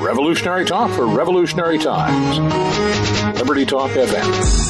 Revolutionary talk for revolutionary times. Liberty Talk FM.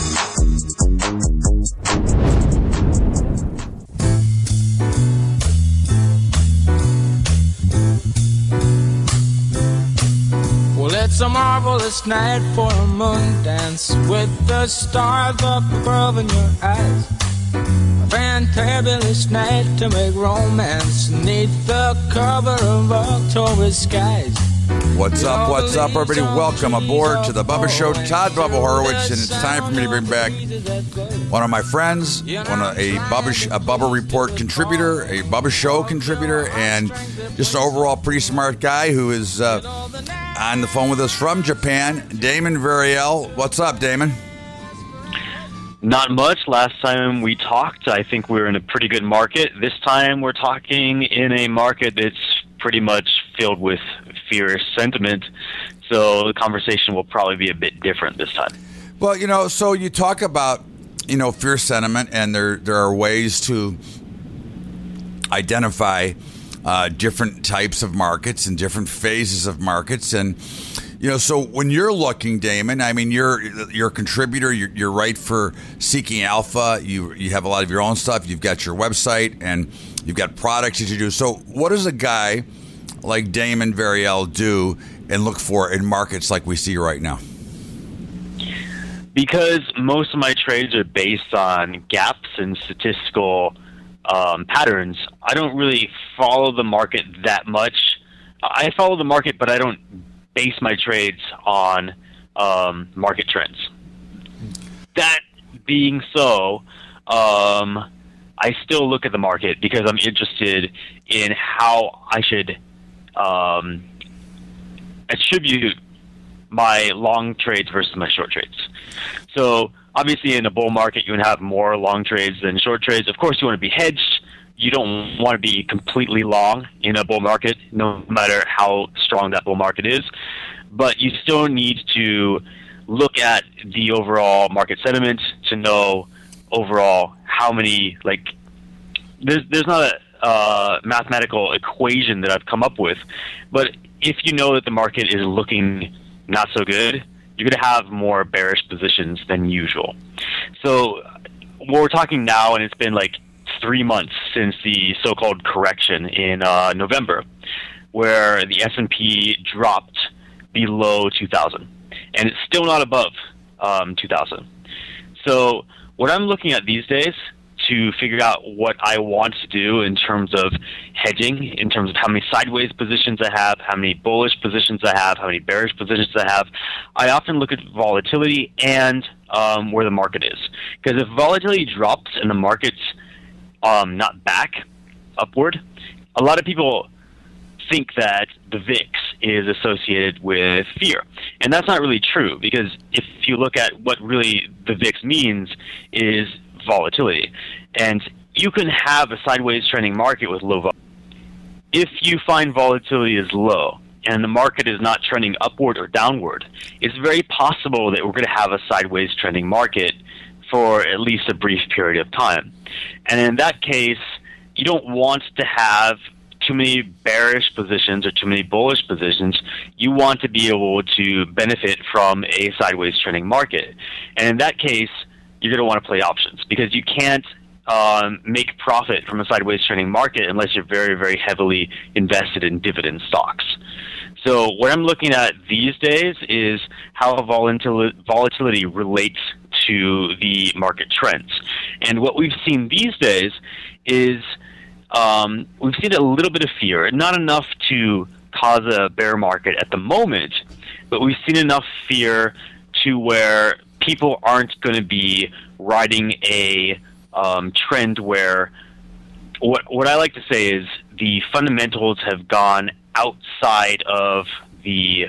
It's a marvelous night for a moon dance with the stars up above in your eyes. A fantabulous night to make romance neath the cover of October skies. What's up, everybody? Welcome aboard to the Bubba Show. Todd Bubba Horowitz, and it's time for me to bring back one of my friends, a Bubba Report contributor, a Bubba Show contributor, and just an overall pretty smart guy who is on the phone with us from Japan, Damon Variel. What's up, Damon? Not much. Last time we talked, I think we were in a pretty good market. This time we're talking in a market that's pretty much filled with fear sentiment, so the conversation will probably be a bit different this time. Well, so you talk about, fear sentiment, and there are ways to identify different types of markets and different phases of markets. And, so when you're looking, Damon, I mean, you're a contributor, you write for Seeking Alpha, you have a lot of your own stuff, you've got your website, and you've got products that you do. So what does a guy like Damon Variel do and look for in markets like we see right now? Because most of my trades are based on gaps and statistical patterns, I don't really follow the market that much. I follow the market, but I don't base my trades on market trends. That being so, I still look at the market because I'm interested in how I should attribute my long trades versus my short trades. So obviously in a bull market, you would have more long trades than short trades. Of course, you want to be hedged. You don't want to be completely long in a bull market, no matter how strong that bull market is. But you still need to look at the overall market sentiment to know overall how many, there's not a mathematical equation that I've come up with, but if you know that the market is looking not so good, you're going to have more bearish positions than usual. So what we're talking now, and it's been 3 months since the so-called correction in November, where the S&P dropped below 2,000, and it's still not above 2,000. So what I'm looking at these days to figure out what I want to do in terms of hedging, in terms of how many sideways positions I have, how many bullish positions I have, how many bearish positions I have, I often look at volatility and where the market is. Because if volatility drops and the market's not back upward, a lot of people think that the VIX is associated with fear. And that's not really true, because if you look at what really the VIX means is volatility. And you can have a sideways trending market with low volatility. If you find volatility is low and the market is not trending upward or downward, it's very possible that we're going to have a sideways trending market for at least a brief period of time. And in that case, you don't want to have too many bearish positions or too many bullish positions. You want to be able to benefit from a sideways trending market. And in that case, you're going to want to play options, because you can't make profit from a sideways trending market unless you're very, very heavily invested in dividend stocks. So what I'm looking at these days is how volatility relates to the market trends. And what we've seen these days is we've seen a little bit of fear, not enough to cause a bear market at the moment, but we've seen enough fear to where people aren't going to be riding a trend where what I like to say is the fundamentals have gone outside of the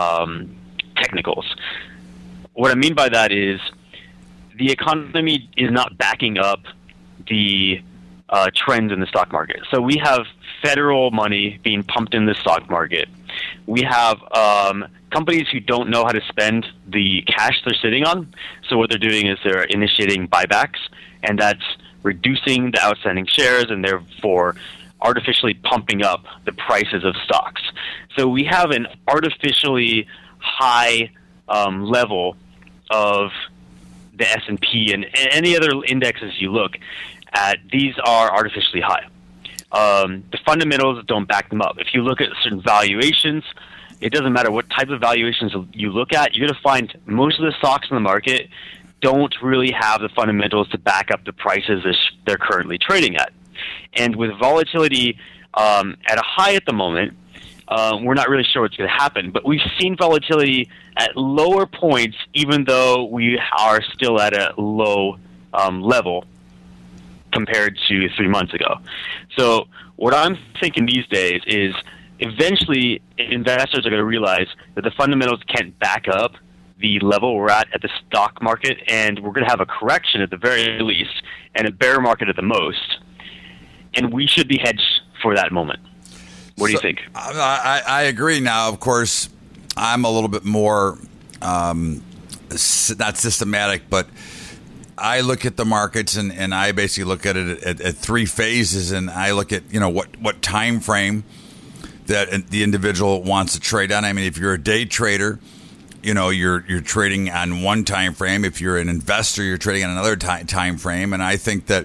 technicals. What I mean by that is the economy is not backing up the trends in the stock market. So we have federal money being pumped in the stock market. We have companies who don't know how to spend the cash they're sitting on. So what they're doing is they're initiating buybacks, and that's reducing the outstanding shares and therefore artificially pumping up the prices of stocks. So we have an artificially high level of the S&P and any other indexes you look at. These are artificially high. The fundamentals don't back them up. If you look at certain valuations, it doesn't matter what type of valuations you look at, you're going to find most of the stocks in the market don't really have the fundamentals to back up the prices they're currently trading at. And with volatility at a high at the moment, we're not really sure what's going to happen. But we've seen volatility at lower points, even though we are still at a low level compared to 3 months ago. So what I'm thinking these days is eventually investors are going to realize that the fundamentals can't back up the level we're at the stock market, and we're going to have a correction at the very least and a bear market at the most. And we should be hedged for that moment. What do you think? I agree. Now, of course, I'm a little bit more not systematic, but I look at the markets and I basically look at it at three phases, and I look at what time frame that the individual wants to trade on. I mean, if you're a day trader, you're trading on one time frame. If you're an investor, you're trading on another time frame. And I think that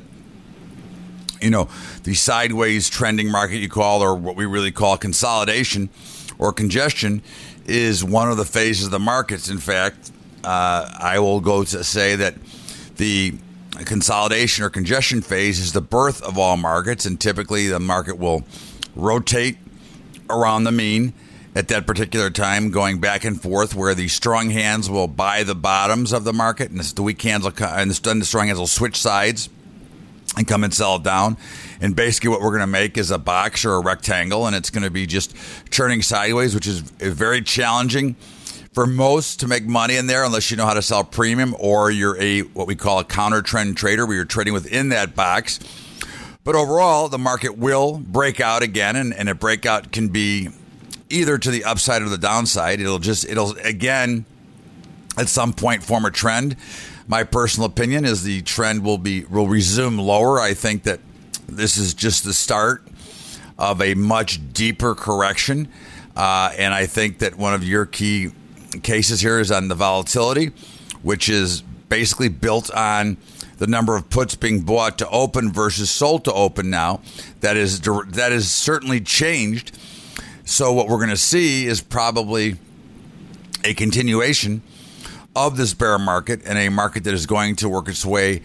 the sideways trending market you call, or what we really call consolidation or congestion, is one of the phases of the markets. In fact, I will go to say that the consolidation or congestion phase is the birth of all markets, and typically the market will rotate around the mean at that particular time, going back and forth, where the strong hands will buy the bottoms of the market, and the weak hands and the strong hands will switch sides and come and sell it down. And basically what we're going to make is a box or a rectangle, and it's going to be just churning sideways, which is very challenging for most to make money in there unless you know how to sell premium, or you're what we call a counter trend trader, where you're trading within that box. But overall, the market will break out again, and a breakout can be either to the upside or the downside. It'll again at some point form a trend. My personal opinion is the trend will resume lower. I think that this is just the start of a much deeper correction, and I think that one of your key cases here is on the volatility, which is basically built on the number of puts being bought to open versus sold to open now. That is certainly changed. So what we're going to see is probably a continuation of this bear market, and a market that is going to work its way.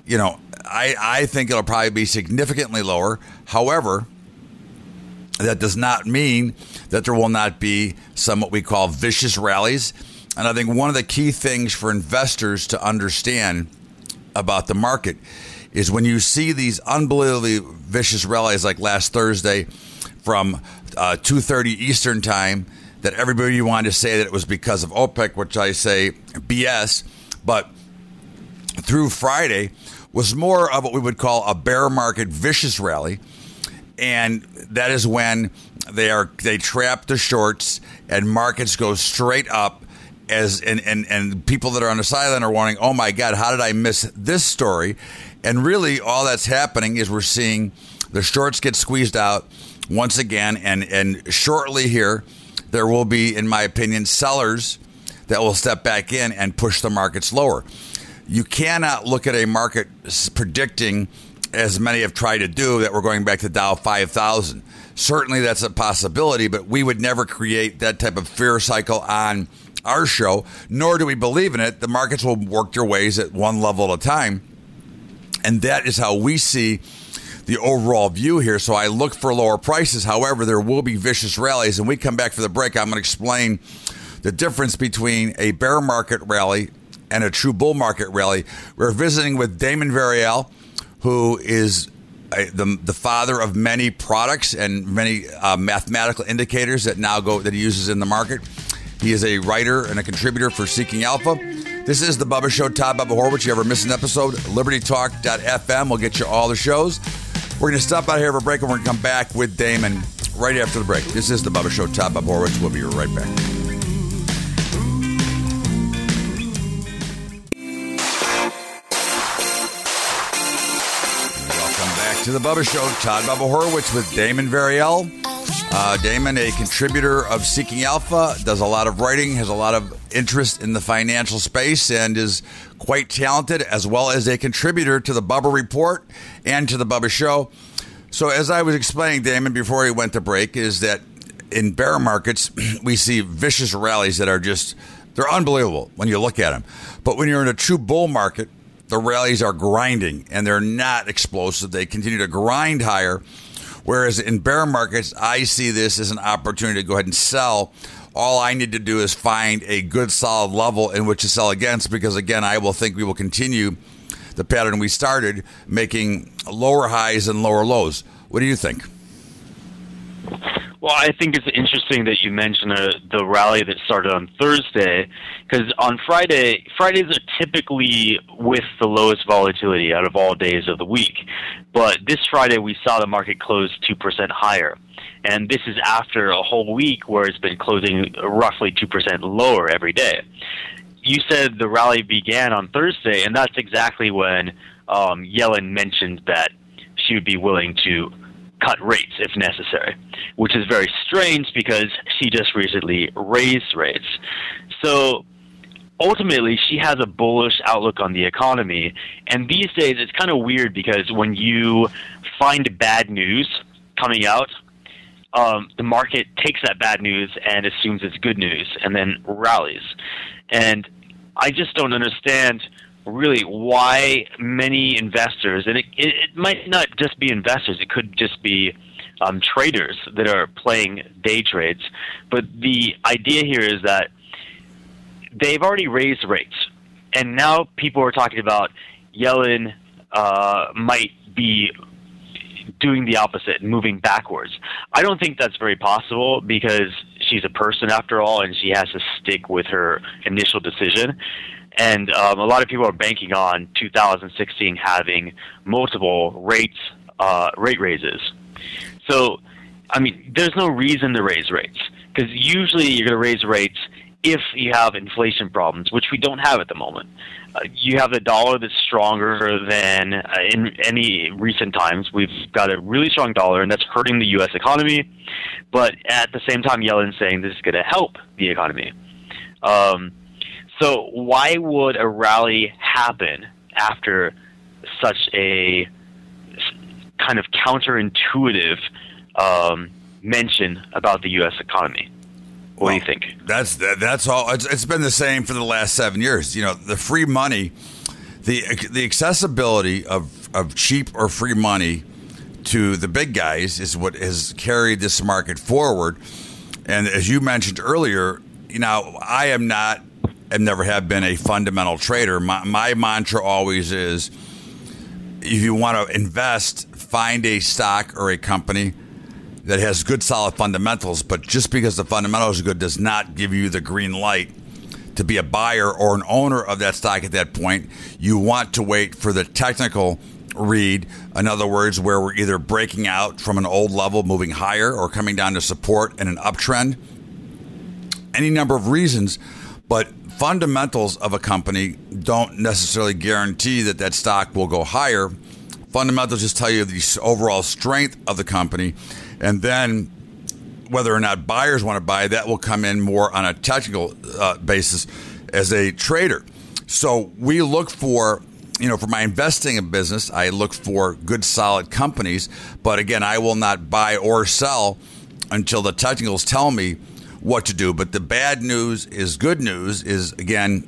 I think it'll probably be significantly lower. However, that does not mean that there will not be some what we call vicious rallies. And I think one of the key things for investors to understand about the market is when you see these unbelievably vicious rallies like last Thursday from 2:30 Eastern time, that everybody wanted to say that it was because of OPEC, which I say BS. But through Friday was more of what we would call a bear market vicious rally. And that is when they trap the shorts and markets go straight up, and people that are on the sideline are wondering, oh my God, how did I miss this story? And really all that's happening is we're seeing the shorts get squeezed out once again, and shortly here there will be, in my opinion, sellers that will step back in and push the markets lower. You cannot look at a market predicting, as many have tried to do, that we're going back to Dow 5,000. Certainly that's a possibility, but we would never create that type of fear cycle on our show, nor do we believe in it. The markets will work their ways at one level at a time, and that is how we see the overall view here. So I look for lower prices. However, there will be vicious rallies, and we come back for the break. I'm going to explain the difference between a bear market rally and a true bull market rally. We're visiting with Damon Varial, who is the father of many products and many mathematical indicators that he uses in the market. He is a writer and a contributor for Seeking Alpha. This is the Bubba Show. Todd Bubba Horwitz. You ever miss an episode? LibertyTalk.fm will get you all the shows. We're going to stop out here for a break, and we're going to come back with Damon right after the break. This is the Bubba Show. Todd Bubba Horwitz. We'll be right back. to the Bubba Show. Todd Bubba Horowitz with Damon Variel. Damon, a contributor of Seeking Alpha, does a lot of writing, has a lot of interest in the financial space, and is quite talented, as well as a contributor to the Bubba Report and to the Bubba Show. So as I was explaining, Damon, before we went to break, is that in bear markets, we see vicious rallies that are just, they're unbelievable when you look at them. But when you're in a true bull market, the rallies are grinding, and they're not explosive. They continue to grind higher. Whereas in bear markets, I see this as an opportunity to go ahead and sell. All I need to do is find a good, solid level in which to sell against, because, again, I will think we will continue the pattern we started, making lower highs and lower lows. What do you think? Well, I think it's interesting that you mentioned the rally that started on Thursday, because on Fridays are typically with the lowest volatility out of all days of the week. But this Friday, we saw the market close 2% higher. And this is after a whole week where it's been closing roughly 2% lower every day. You said the rally began on Thursday, and that's exactly when Yellen mentioned that she would be willing to cut rates if necessary, which is very strange because she just recently raised rates. So ultimately, she has a bullish outlook on the economy. And these days, it's kind of weird because when you find bad news coming out, the market takes that bad news and assumes it's good news and then rallies. And I just don't understand really why many investors, and it might not just be investors, it could just be traders that are playing day trades. But the idea here is that they've already raised rates, and now people are talking about Yellen might be doing the opposite, moving backwards. I don't think that's very possible because she's a person after all, and she has to stick with her initial decision. And a lot of people are banking on 2016 having multiple rate raises. So, I mean, there's no reason to raise rates because usually you're going to raise rates if you have inflation problems, which we don't have at the moment. You have the dollar that's stronger than in any recent times. We've got a really strong dollar, and that's hurting the U.S. economy. But at the same time, Yellen's saying this is going to help the economy. So why would a rally happen after such a kind of counterintuitive mention about the U.S. economy? What do you think? That's all. It's been the same for the last 7 years. You know, the free money, the accessibility of cheap or free money to the big guys is what has carried this market forward. And as you mentioned earlier, you know, I am not and never have been a fundamental trader. My mantra always is, if you want to invest, find a stock or a company that has good, solid fundamentals. But just because the fundamentals are good does not give you the green light to be a buyer or an owner of that stock at that point. You want to wait for the technical read. In other words, where we're either breaking out from an old level, moving higher, or coming down to support and an uptrend. Any number of reasons, but fundamentals of a company don't necessarily guarantee that that stock will go higher. Fundamentals just tell you the overall strength of the company, and then whether or not buyers want to buy, that will come in more on a technical basis as a trader. So we look for, you know, for my investing in business, I look for good, solid companies. But again, I will not buy or sell until the technicals tell me what to do. But the bad news is good news is, again,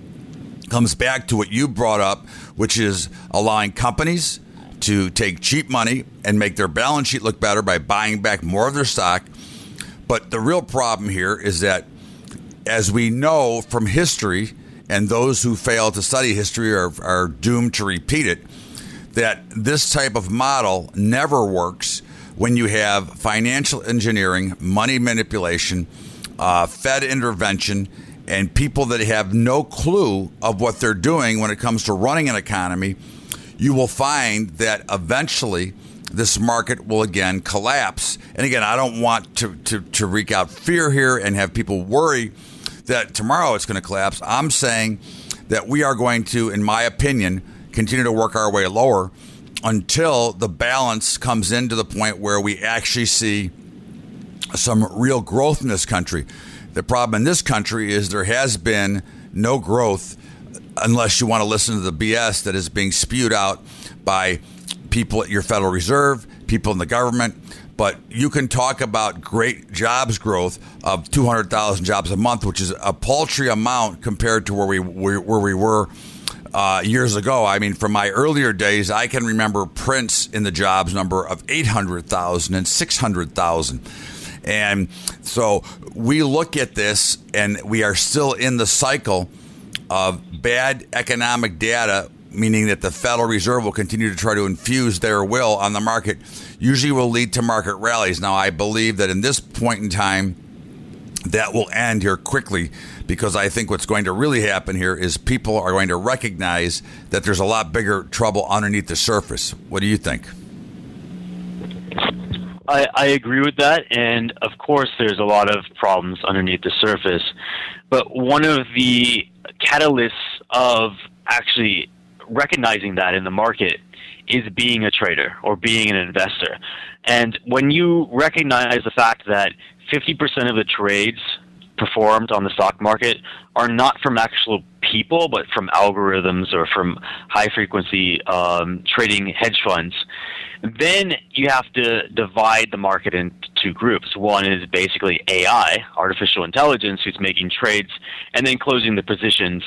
comes back to what you brought up, which is allowing companies to take cheap money and make their balance sheet look better by buying back more of their stock. But the real problem here is that, as we know from history, and those who fail to study history are doomed to repeat it, that this type of model never works when you have financial engineering, money manipulation, Fed intervention, and people that have no clue of what they're doing when it comes to running an economy. You will find that eventually this market will again collapse. And again, I don't want to wreak out fear here and have people worry that tomorrow it's going to collapse. I'm saying that we are going to, in my opinion, continue to work our way lower. until the balance comes into the point where we actually see some real growth in this country. The problem in this country is there has been no growth unless you want to listen to the BS that is being spewed out by people at your Federal Reserve, people in the government. But you can talk about great jobs growth of 200,000 jobs a month, which is a paltry amount compared to where we were years ago. I mean, from my earlier days, I can remember Prince in the jobs number of 800,000 and 600,000. And so we look at this, and we are still in the cycle of bad economic data, meaning that the Federal Reserve will continue to try to infuse their will on the market, usually will lead to market rallies. Now, I believe that in this point in time, that will end here quickly, because I think what's going to really happen here is people are going to recognize that there's a lot bigger trouble underneath the surface. What do you think? I agree with that, and of course there's a lot of problems underneath the surface. But one of the catalysts of actually recognizing that in the market is being a trader or being an investor. And when you recognize the fact that 50% of the trades performed on the stock market are not from actual people, but from algorithms or from high-frequency trading hedge funds, then you have to divide the market into two groups. One is basically AI, artificial intelligence, who's making trades and then closing the positions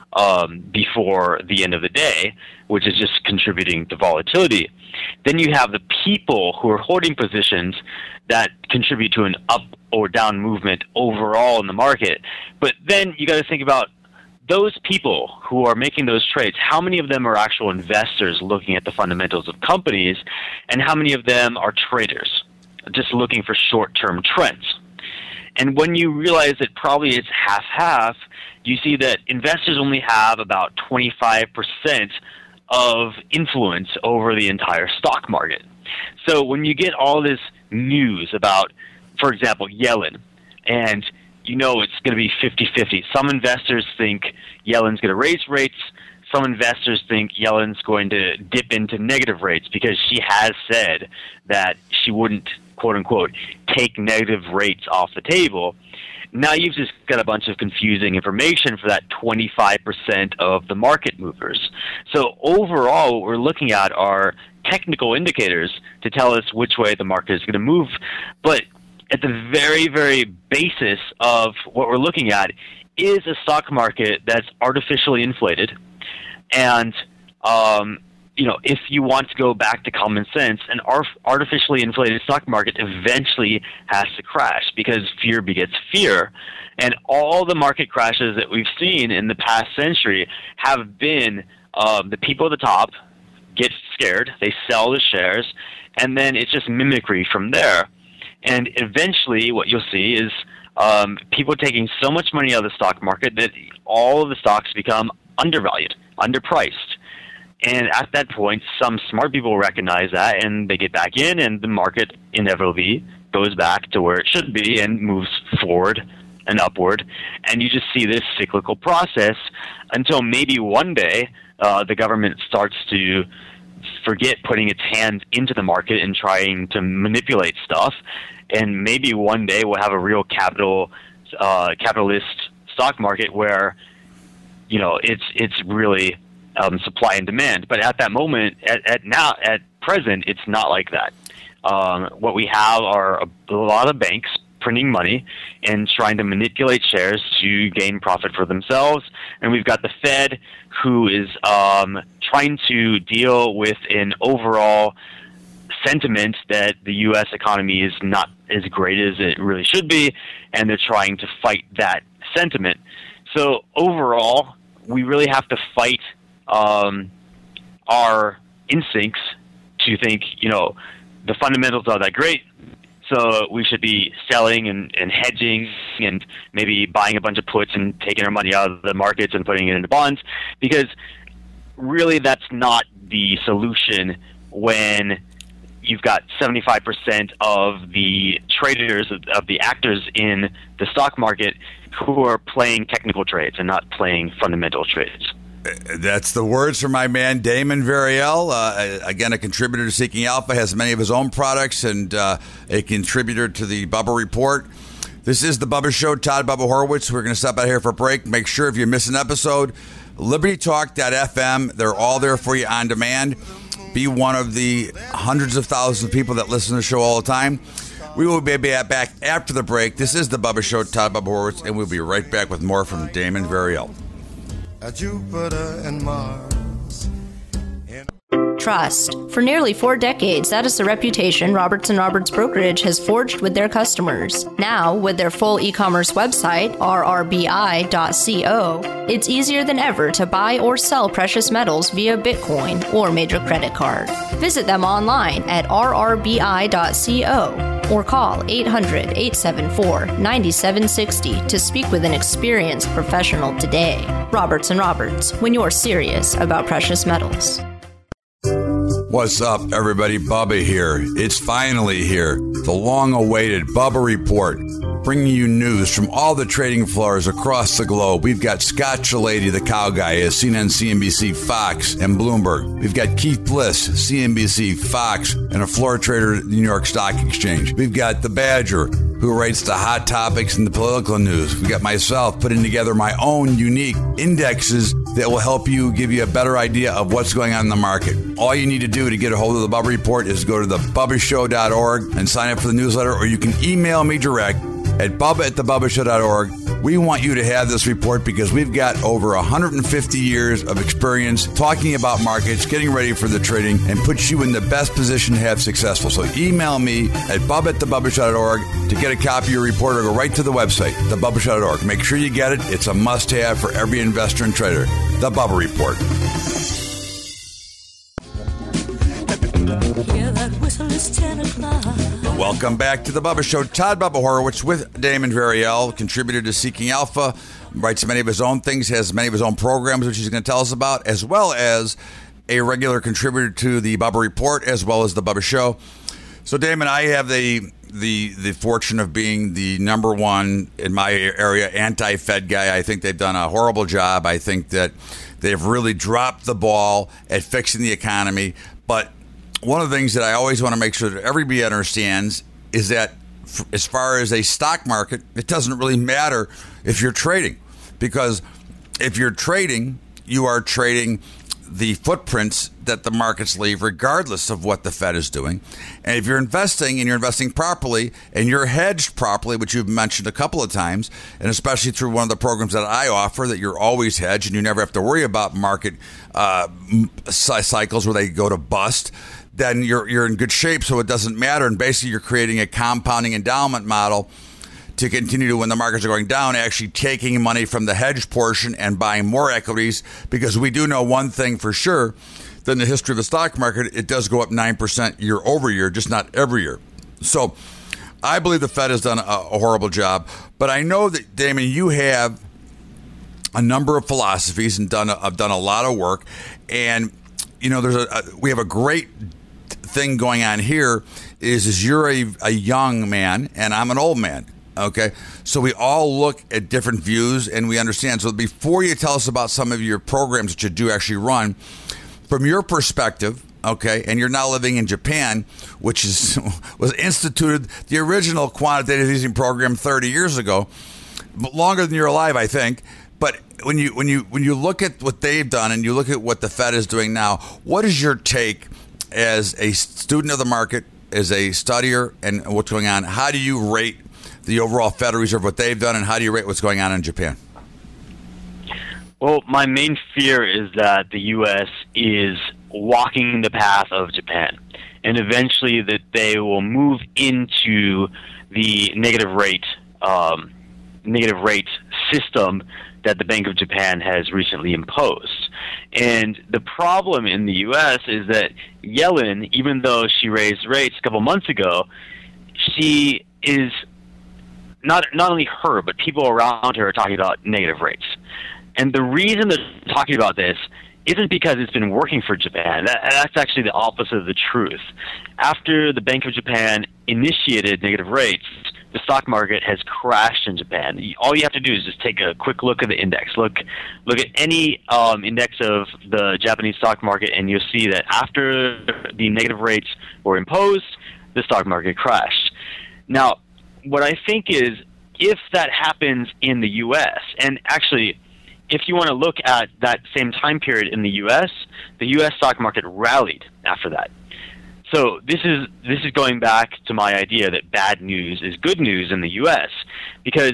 before the end of the day, which is just contributing to volatility. Then you have the people who are holding positions that contribute to an up or down movement overall in the market. But then you got to think about those people who are making those trades. How many of them are actual investors looking at the fundamentals of companies, and how many of them are traders just looking for short-term trends? And when you realize that probably it's half-half, you see that investors only have about 25% of influence over the entire stock market. So when you get all this news about, for example, Yellen, and you know it's going to be 50-50. Some investors think Yellen's going to raise rates. Some investors think Yellen's going to dip into negative rates because she has said that she wouldn't, quote-unquote, take negative rates off the table. Now you've just got a bunch of confusing information for that 25% of the market movers. So overall, what we're looking at are technical indicators to tell us which way the market is going to move. But at the very, very basis of what we're looking at is a stock market that's artificially inflated. And, if you want to go back to common sense, an artificially inflated stock market eventually has to crash because fear begets fear. And all the market crashes that we've seen in the past century have been the people at the top get scared, they sell the shares, and then it's just mimicry from there. And eventually what you'll see is people taking so much money out of the stock market that all of the stocks become undervalued, underpriced. And at that point, some smart people recognize that, and they get back in, and the market inevitably goes back to where it should be and moves forward and upward. And you just see this cyclical process until maybe one day the government starts to forget putting its hands into the market and trying to manipulate stuff. And maybe one day we'll have a real capitalist stock market where, it's really supply and demand. But at that moment, at present, it's not like that. What we have are a lot of banks printing money and trying to manipulate shares to gain profit for themselves. And we've got the Fed, who is trying to deal with an overall sentiment that the U.S. economy is not as great as it really should be, and they're trying to fight that sentiment. So overall, we really have to fight our instincts to think, the fundamentals are that great, so we should be selling and hedging and maybe buying a bunch of puts and taking our money out of the markets and putting it into bonds, because really that's not the solution when you've got 75% of the traders, of the actors in the stock market who are playing technical trades and not playing fundamental trades. That's the words from my man, Damon Variel. Again, a contributor to Seeking Alpha, has many of his own products, and a contributor to the Bubba Report. This is the Bubba Show. Todd Bubba Horowitz. We're going to stop out here for a break. Make sure if you miss an episode, LibertyTalk.fm. They're all there for you on demand. Be one of the hundreds of thousands of people that listen to the show all the time. We will be back after the break. This is the Bubba Show. Todd Bubba Horowitz, and we'll be right back with more from Damon Variel. Jupiter and Mars. Trust. For nearly 4 decades, that is the reputation Roberts & Roberts Brokerage has forged with their customers. Now, with their full e-commerce website, rrbi.co, it's easier than ever to buy or sell precious metals via Bitcoin or major credit card. Visit them online at rrbi.co or call 800-874-9760 to speak with an experienced professional today. Roberts & Roberts, when you're serious about precious metals. What's up, everybody? Bubba here. It's finally here. The long-awaited Bubba Report, bringing you news from all the trading floors across the globe. We've got Scott Shellady, the cow guy, at CNN, CNBC, Fox, and Bloomberg. We've got Keith Bliss, CNBC, Fox, and a floor trader at the New York Stock Exchange. We've got the Badger, who writes the hot topics and the political news. We've got myself putting together my own unique indexes that will help you, give you a better idea of what's going on in the market. All you need to do to get a hold of the Bubba Report is go to thebubbashow.org and sign up for the newsletter, or you can email me direct at bubba@thebubbashow.org. We want you to have this report because we've got over 150 years of experience talking about markets, getting ready for the trading, and puts you in the best position to have successful. So email me at bubba@thebubbashow.org to get a copy of your report, or go right to the website, thebubbashow.org. Make sure you get it. It's a must-have for every investor and trader. The Bubba Report. Hear that whistle, it's 10 o'clock. Welcome back to the Bubba Show. Todd Bubba Horowitz with Damon Variel, contributor to Seeking Alpha, writes many of his own things, has many of his own programs, which he's going to tell us about, as well as a regular contributor to the Bubba Report, as well as the Bubba Show. So, Damon, I have the fortune of being the number one in my area anti-Fed guy. I think they've done a horrible job. I think that they've really dropped the ball at fixing the economy. But one of the things that I always want to make sure that everybody understands is that as far as a stock market, it doesn't really matter if you're trading, because if you're trading, you are trading the footprints that the markets leave, regardless of what the Fed is doing. And if you're investing, and you're investing properly, and you're hedged properly, which you've mentioned a couple of times, and especially through one of the programs that I offer, that you're always hedged and you never have to worry about market cycles where they go to bust, then you're in good shape, so it doesn't matter. And basically, you're creating a compounding endowment model to continue to, when the markets are going down, actually taking money from the hedge portion and buying more equities, because we do know one thing for sure, that in the history of the stock market, it does go up 9% year over year, just not every year. So I believe the Fed has done a horrible job. But I know that, Damon, you have a number of philosophies and have done a lot of work. And, you know, we have a great thing going on here is you're a young man and I'm an old man. Okay, so we all look at different views and we understand. So before you tell us about some of your programs that you do actually run, from your perspective, okay, and you're now living in Japan, which was instituted, the original quantitative easing program 30 years ago, longer than you're alive, I think. But when you look at what they've done and you look at what the Fed is doing now, what is your take as a student of the market, as a studier, and what's going on? How do you rate the overall Federal Reserve, what they've done, and how do you rate what's going on in Japan? Well, my main fear is that the U.S. is walking the path of Japan, and eventually that they will move into the negative rate system that the Bank of Japan has recently imposed. And the problem in the U.S. is that Yellen, even though she raised rates a couple months ago, she is not only her, but people around her are talking about negative rates. And the reason they're talking about this isn't because it's been working for Japan. That's actually the opposite of the truth. After the Bank of Japan initiated negative rates, the stock market has crashed in Japan. All you have to do is just take a quick look at the index. Look at any index of the Japanese stock market, and you'll see that after the negative rates were imposed, the stock market crashed. Now, what I think is, if that happens in the U.S., and actually, if you want to look at that same time period in the U.S. stock market rallied after that. So this is going back to my idea that bad news is good news in the U.S. because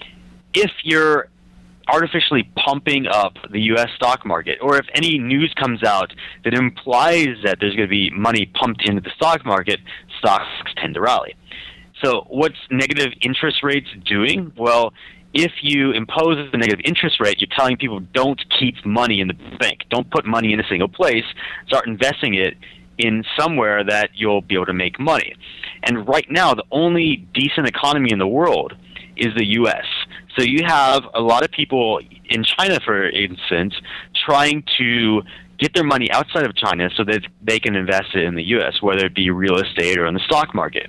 if you're artificially pumping up the U.S. stock market, or if any news comes out that implies that there's going to be money pumped into the stock market, stocks tend to rally. So what's negative interest rates doing? Well, if you impose a negative interest rate, you're telling people don't keep money in the bank. Don't put money in a single place. Start investing it in somewhere that you'll be able to make money. And right now, the only decent economy in the world is the U.S. So you have a lot of people in China, for instance, trying to get their money outside of China so that they can invest it in the U.S., whether it be real estate or in the stock market.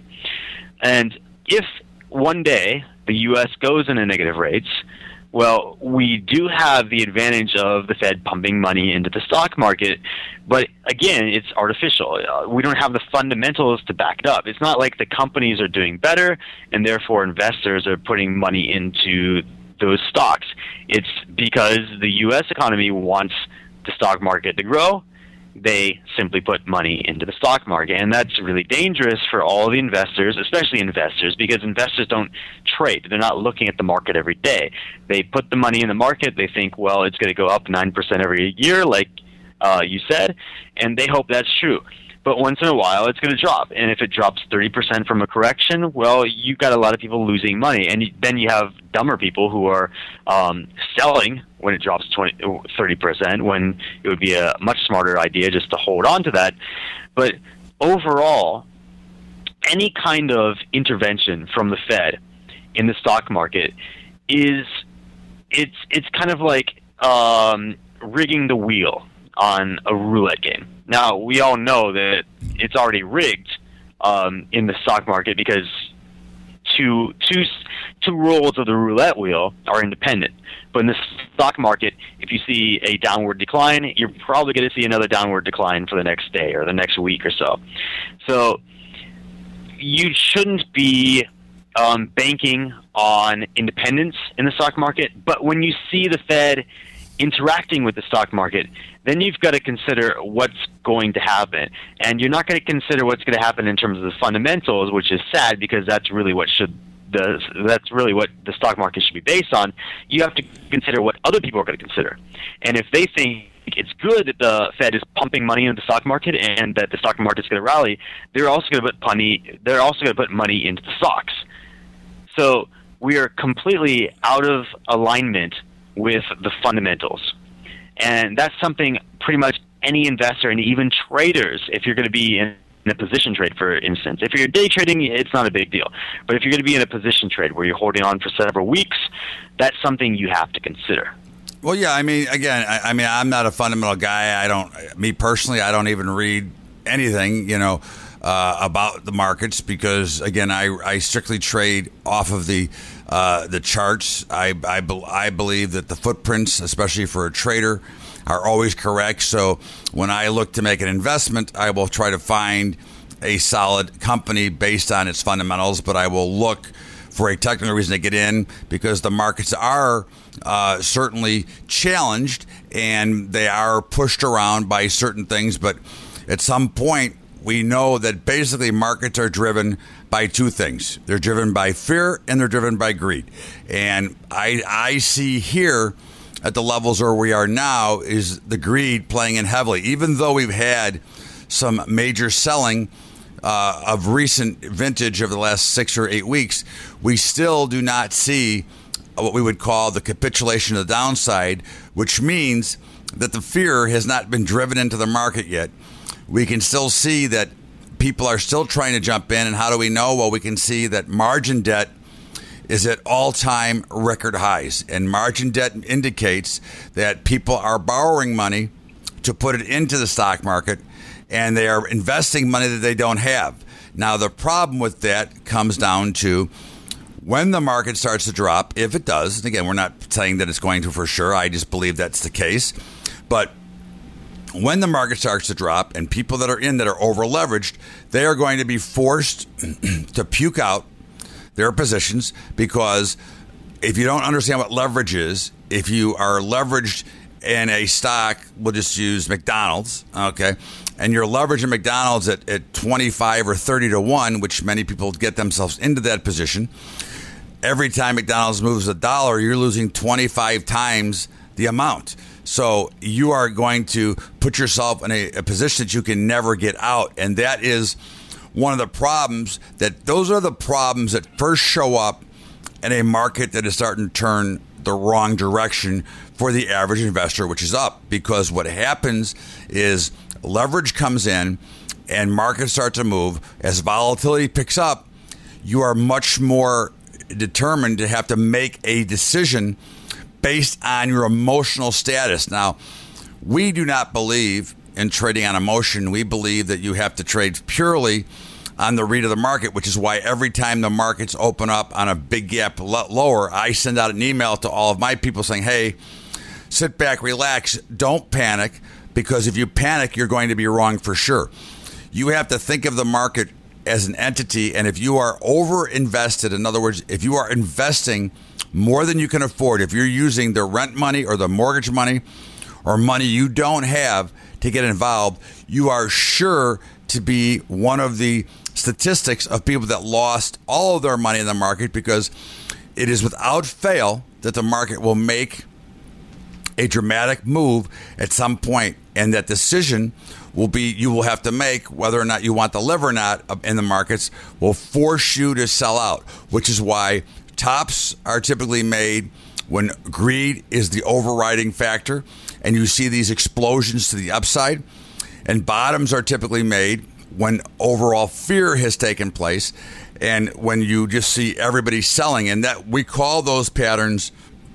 And if one day the U.S. goes into negative rates, well, we do have the advantage of the Fed pumping money into the stock market, but again, it's artificial. We don't have the fundamentals to back it up. It's not like the companies are doing better and therefore investors are putting money into those stocks. It's because the U.S. economy wants the stock market to grow. They simply put money into the stock market. And that's really dangerous for all the investors, especially investors, because investors don't trade. They're not looking at the market every day. They put the money in the market. They think, well, it's going to go up 9% every year, like you said, and they hope that's true. But once in a while, it's going to drop. And if it drops 30% from a correction, well, you've got a lot of people losing money. And then you have dumber people who are selling when it drops 30%, when it would be a much smarter idea just to hold on to that. But overall, any kind of intervention from the Fed in the stock market it's kind of like rigging the wheel on a roulette game. Now, we all know that it's already rigged in the stock market because two rolls of the roulette wheel are independent. But in the stock market, if you see a downward decline, you're probably going to see another downward decline for the next day or the next week or so. So you shouldn't be banking on independence in the stock market. But when you see the Fed interacting with the stock market, then you've got to consider what's going to happen. And you're not going to consider what's going to happen in terms of the fundamentals, which is sad because that's really what the stock market should be based on. You have to consider what other people are going to consider. And if they think it's good that the Fed is pumping money into the stock market and that the stock market's going to rally, they're also going to put money into the stocks. So we are completely out of alignment with the fundamentals. And that's something pretty much any investor and even traders, if you're going to be in a position trade, for instance. If you're day trading, it's not a big deal. But if you're going to be in a position trade where you're holding on for several weeks, that's something you have to consider. Well, yeah, I mean, again, I'm not a fundamental guy. Me personally, I don't even read anything, about the markets because, again, I strictly trade off of the charts. I believe that the footprints, especially for a trader, are always correct. So when I look to make an investment, I will try to find a solid company based on its fundamentals, but I will look for a technical reason to get in because the markets are certainly challenged and they are pushed around by certain things. But at some point, we know that basically markets are driven by two things. They're driven by fear and they're driven by greed. And I see here at the levels where we are now is the greed playing in heavily. Even though we've had some major selling of recent vintage over the last 6 or 8 weeks, we still do not see what we would call the capitulation of the downside, which means that the fear has not been driven into the market yet. We can still see that people are still trying to jump in. And how do we know? Well, we can see that margin debt is at all-time record highs. And margin debt indicates that people are borrowing money to put it into the stock market, and they are investing money that they don't have. Now, the problem with that comes down to when the market starts to drop, if it does, and again, we're not saying that it's going to for sure, I just believe that's the case, but when the market starts to drop and people that are in that are over leveraged, they are going to be forced to puke out their positions, because if you don't understand what leverage is, if you are leveraged in a stock, we'll just use McDonald's, okay, and you're leveraging McDonald's at 25 or 30 to 1, which many people get themselves into that position. Every time McDonald's moves $1, you're losing 25 times the amount. So you are going to put yourself in a position that you can never get out. And that is one of the problems, those are the problems that first show up in a market that is starting to turn the wrong direction for the average investor, which is up. Because what happens is leverage comes in and markets start to move. As volatility picks up, you are much more determined to have to make a decision based on your emotional status. Now, we do not believe in trading on emotion. We believe that you have to trade purely on the read of the market, which is why every time the markets open up on a big gap lower, I send out an email to all of my people saying, hey, sit back, relax, don't panic, because if you panic, you're going to be wrong for sure. You have to think of the market as an entity, and if you are over invested, in other words, if you are investing more than you can afford, if you're using the rent money or the mortgage money or money you don't have to get involved, you are sure to be one of the statistics of people that lost all of their money in the market, because it is without fail that the market will make a dramatic move at some point, and that decision will be you will have to make whether or not you want to live or not in the markets will force you to sell out, which is why tops are typically made when greed is the overriding factor and you see these explosions to the upside, and bottoms are typically made when overall fear has taken place and when you just see everybody selling, and that we call those patterns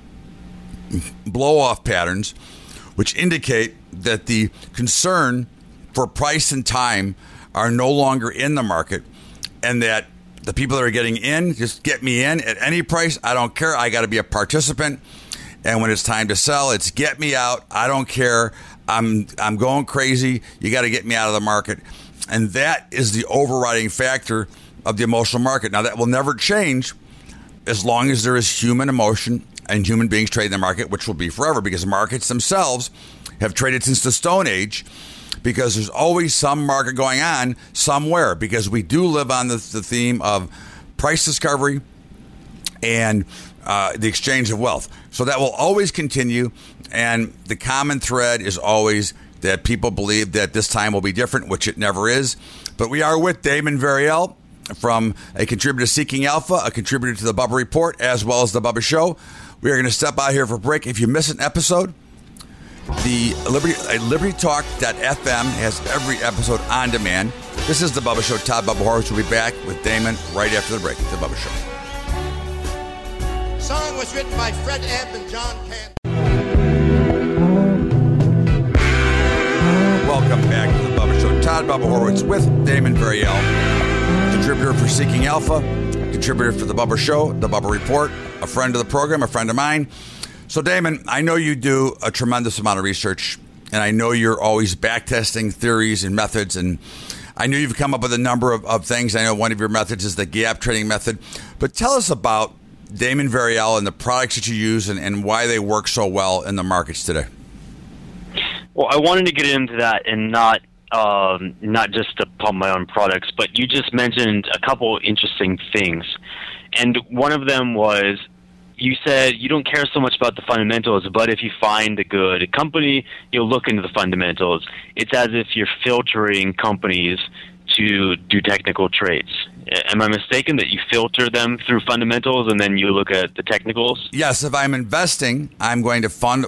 blow-off patterns, which indicate that the concern for price and time are no longer in the market, and that the people that are getting in, just get me in at any price. I don't care. I got to be a participant. And when it's time to sell, it's get me out. I don't care. I'm going crazy. You got to get me out of the market. And that is the overriding factor of the emotional market. Now, that will never change as long as there is human emotion and human beings trade in the market, which will be forever, because markets themselves have traded since the Stone Age, because there's always some market going on somewhere, because we do live on the theme of price discovery and the exchange of wealth. So that will always continue, and the common thread is always that people believe that this time will be different, which it never is. But we are with Damon Variel, from a contributor to Seeking Alpha, a contributor to the Bubba Report, as well as the Bubba Show. We are going to step out here for a break. If you miss an episode, the LibertyTalk.fm has every episode on demand. This is the Bubba Show. Todd Bubba Horwitz will be back with Damon right after the break. The Bubba Show. The song was written by Fred Ebb and John Candy. Welcome back to the Bubba Show. Todd Bubba Horwitz with Damon Variel, contributor for Seeking Alpha, contributor for the Bubba Show, the Bubba Report, a friend of the program, a friend of mine. So, Damon, I know you do a tremendous amount of research, and I know you're always backtesting theories and methods, and I know you've come up with a number of things. I know one of your methods is the gap trading method. But tell us about Damon Variel and the products that you use and why they work so well in the markets today. Well, I wanted to get into that and not just to pump my own products, but you just mentioned a couple interesting things. And one of them was, you said you don't care so much about the fundamentals, but if you find a good company, you'll look into the fundamentals. It's as if you're filtering companies to do technical trades. Am I mistaken that you filter them through fundamentals and then you look at the technicals? Yes, if I'm investing, I'm going to funnel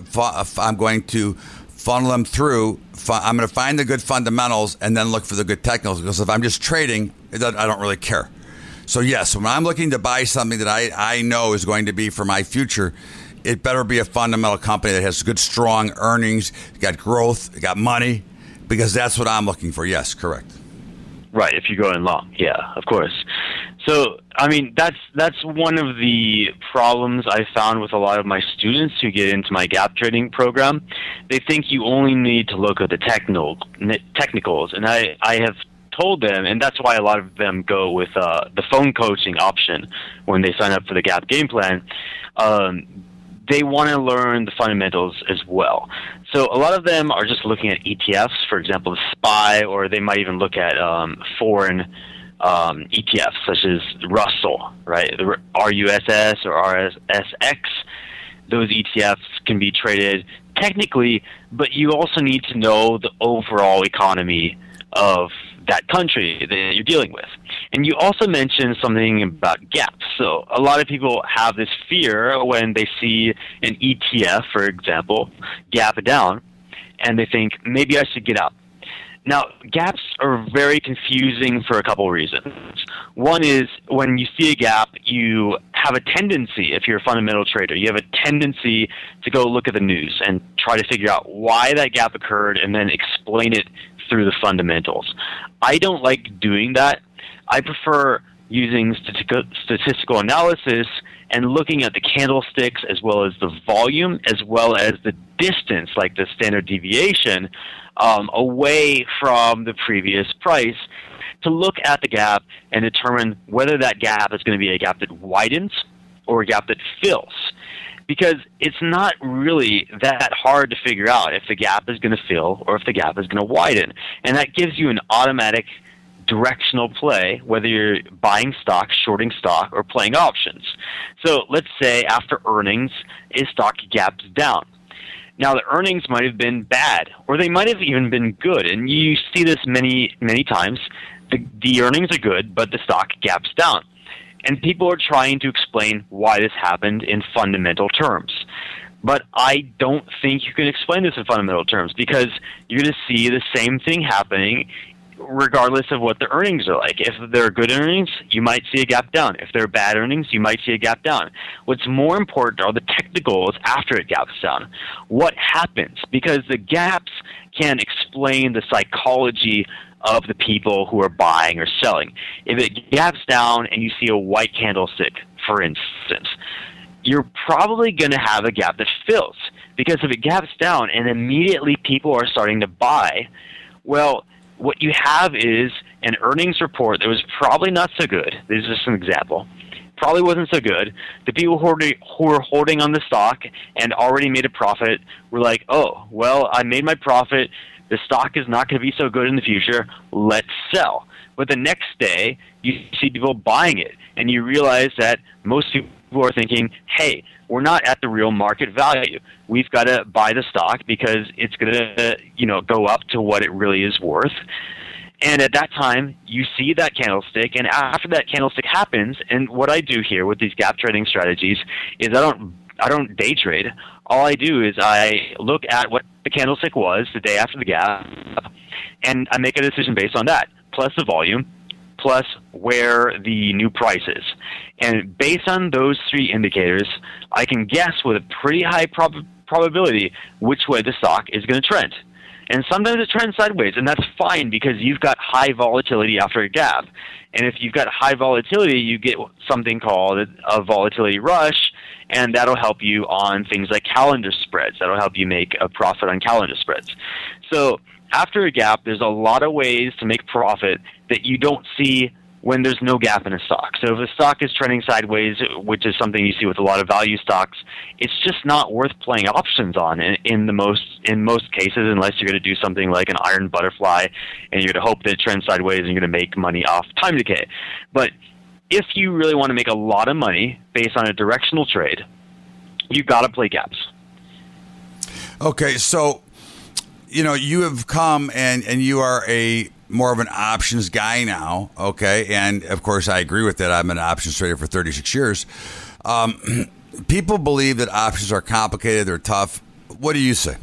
them through. I'm going to find the good fundamentals and then look for the good technicals, because if I'm just trading, I don't really care. So yes, when I'm looking to buy something that I know is going to be for my future, it better be a fundamental company that has good, strong earnings, got growth, got money, because that's what I'm looking for. Yes, correct. Right, if you're going long. Yeah, of course. So I mean, that's one of the problems I found with a lot of my students who get into my gap trading program. They think you only need to look at the technicals, and I have told them, and that's why a lot of them go with the phone coaching option when they sign up for the gap game plan. They want to learn the fundamentals as well. So a lot of them are just looking at ETFs, for example, the SPY, or they might even look at foreign ETFs such as Russell, right? The RUSS or RSX. Those ETFs can be traded technically, but you also need to know the overall economy of that country that you're dealing with. And you also mentioned something about gaps. So a lot of people have this fear when they see an ETF, for example, gap down, and they think, maybe I should get out. Now, gaps are very confusing for a couple reasons. One is when you see a gap, you have a tendency, if you're a fundamental trader, you have a tendency to go look at the news and try to figure out why that gap occurred and then explain it through the fundamentals. I don't like doing that. I prefer using statistical analysis and looking at the candlesticks as well as the volume as well as the distance, like the standard deviation, away from the previous price to look at the gap and determine whether that gap is going to be a gap that widens or a gap that fills. Because it's not really that hard to figure out if the gap is going to fill or if the gap is going to widen. And that gives you an automatic directional play, whether you're buying stock, shorting stock, or playing options. So let's say after earnings, a stock gaps down. Now, the earnings might have been bad, or they might have even been good. And you see this many, many times. The earnings are good, but the stock gaps down. And people are trying to explain why this happened in fundamental terms. But I don't think you can explain this in fundamental terms because you're going to see the same thing happening regardless of what the earnings are like. If they're good earnings, you might see a gap down. If they're bad earnings, you might see a gap down. What's more important are the technicals after it gaps down. What happens? Because the gaps can explain the psychology of the people who are buying or selling. If it gaps down and you see a white candlestick, for instance, you're probably going to have a gap that fills. Because if it gaps down and immediately people are starting to buy, well, what you have is an earnings report that was probably not so good. This is just an example. Probably wasn't so good. The people who were holding on the stock and already made a profit were like, oh, well, I made my profit. The stock is not going to be so good in the future. Let's sell. But the next day, you see people buying it, and you realize that most people are thinking, hey, we're not at the real market value. We've got to buy the stock because it's going to, go up to what it really is worth. And at that time, you see that candlestick, and after that candlestick happens, and what I do here with these gap trading strategies is I don't day trade. All I do is I look at what the candlestick was the day after the gap, and I make a decision based on that, plus the volume, plus where the new price is. And based on those three indicators, I can guess with a pretty high probability which way the stock is going to trend. And sometimes it trends sideways, and that's fine because you've got high volatility after a gap. And if you've got high volatility, you get something called a volatility rush, and that'll help you on things like calendar spreads. That'll help you make a profit on calendar spreads. So after a gap, there's a lot of ways to make profit that you don't see when there's no gap in a stock. So if a stock is trending sideways, which is something you see with a lot of value stocks, it's just not worth playing options on in most cases, unless you're going to do something like an iron butterfly and you're going to hope that it trends sideways and you're going to make money off time decay. But if you really want to make a lot of money based on a directional trade, you've got to play gaps. Okay, so you have come and you are more of an options guy now, okay? And, of course, I agree with that. I'm an options trader for 36 years. People believe that options are complicated, they're tough. What do you say?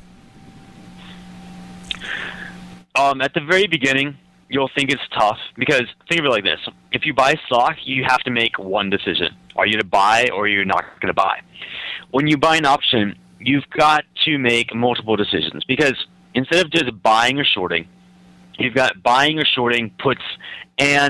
At the very beginning, you'll think it's tough because think of it like this. If you buy stock, you have to make one decision. Are you to buy or you're not going to buy? When you buy an option, you've got to make multiple decisions because instead of just buying or shorting, you've got buying or shorting puts and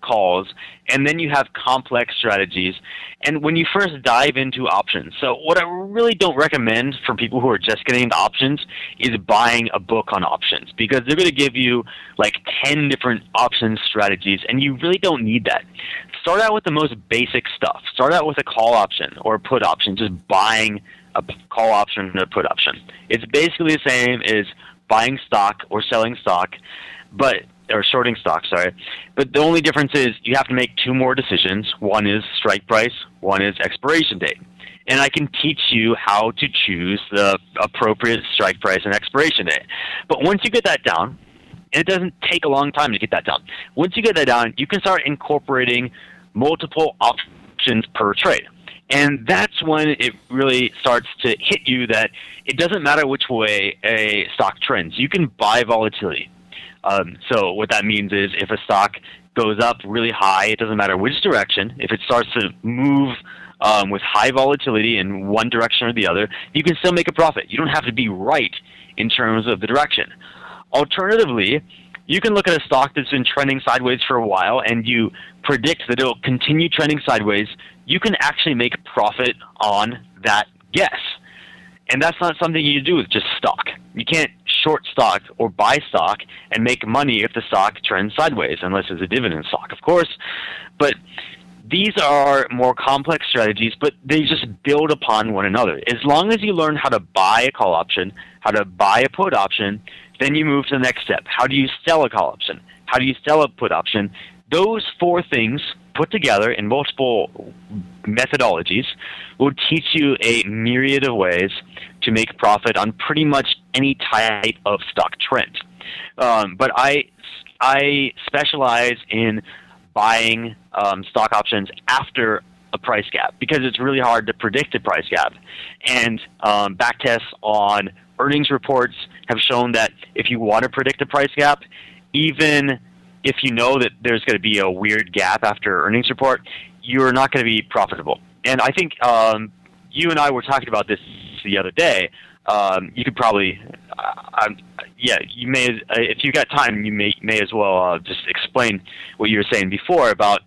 calls, and then you have complex strategies. And when you first dive into options, so what I really don't recommend for people who are just getting into options is buying a book on options, because they're going to give you like 10 different options strategies, and you really don't need that. Start out with the most basic stuff. Start out with a call option or a put option, just buying a call option and a put option. It's basically the same as buying stock or selling stock, or shorting stock, sorry. But the only difference is you have to make two more decisions. One is strike price, one is expiration date. And I can teach you how to choose the appropriate strike price and expiration date. But once you get that down, and it doesn't take a long time to get that down, once you get that down, you can start incorporating multiple options per trade. And that's when it really starts to hit you that it doesn't matter which way a stock trends. You can buy volatility. So what that means is if a stock goes up really high, it doesn't matter which direction. If it starts to move with high volatility in one direction or the other, you can still make a profit. You don't have to be right in terms of the direction. Alternatively, you can look at a stock that's been trending sideways for a while and you predict that it will continue trending sideways. You can actually make a profit on that guess. And that's not something you do with just stock. You can't short stock or buy stock and make money if the stock trends sideways, unless it's a dividend stock, of course. But these are more complex strategies, but they just build upon one another. As long as you learn how to buy a call option, how to buy a put option, then you move to the next step. How do you sell a call option? How do you sell a put option? Those four things put together in multiple methodologies will teach you a myriad of ways to make profit on pretty much any type of stock trend. But I specialize in buying stock options after a price gap because it's really hard to predict a price gap. And backtests on earnings reports have shown that if you want to predict a price gap, even if you know that there's going to be a weird gap after earnings report, you're not going to be profitable. And I think you and I were talking about this the other day. You could probably, you may, if you got time, you may as well just explain what you were saying before about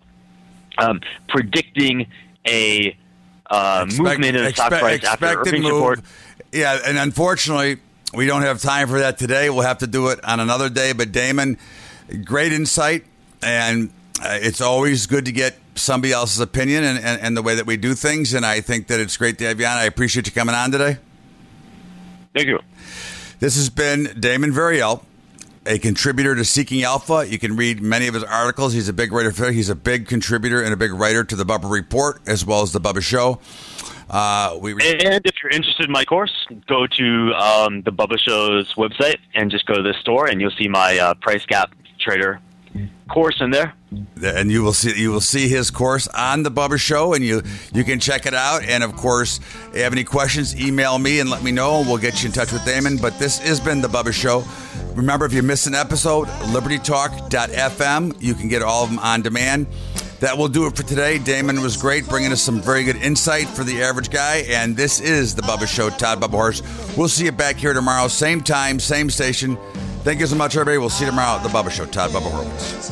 predicting a movement in a stock price after earnings report. Yeah, and unfortunately, we don't have time for that today. We'll have to do it on another day. But Damon, great insight, and it's always good to get somebody else's opinion and the way that we do things. And I think that it's great to have you on. I appreciate you coming on today. Thank you. This has been Damon Variel, a contributor to Seeking Alpha. You can read many of his articles. He's a big writer. He's a big contributor and a big writer to the Bubba Report as well as the Bubba Show. And if you're interested in my course, go to the Bubba Show's website and just go to the store, and you'll see my price gap trader course in there. And you will see his course on the Bubba Show, and you can check it out. And of course, if you have any questions, email me and let me know, and we'll get you in touch with Damon. But this has been the Bubba Show. Remember, if you missed an episode, libertytalk.fm. You can get all of them on demand. That will do it for today. Damon was great, bringing us some very good insight for the average guy. And this is the Bubba Show, Todd Bubba Horse. We'll see you back here tomorrow, same time, same station. Thank you so much, everybody. We'll see you tomorrow at the Bubba Show, Todd Bubba Horowitz.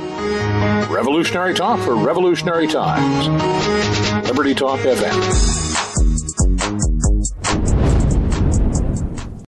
Revolutionary talk for revolutionary times. Liberty Talk FM.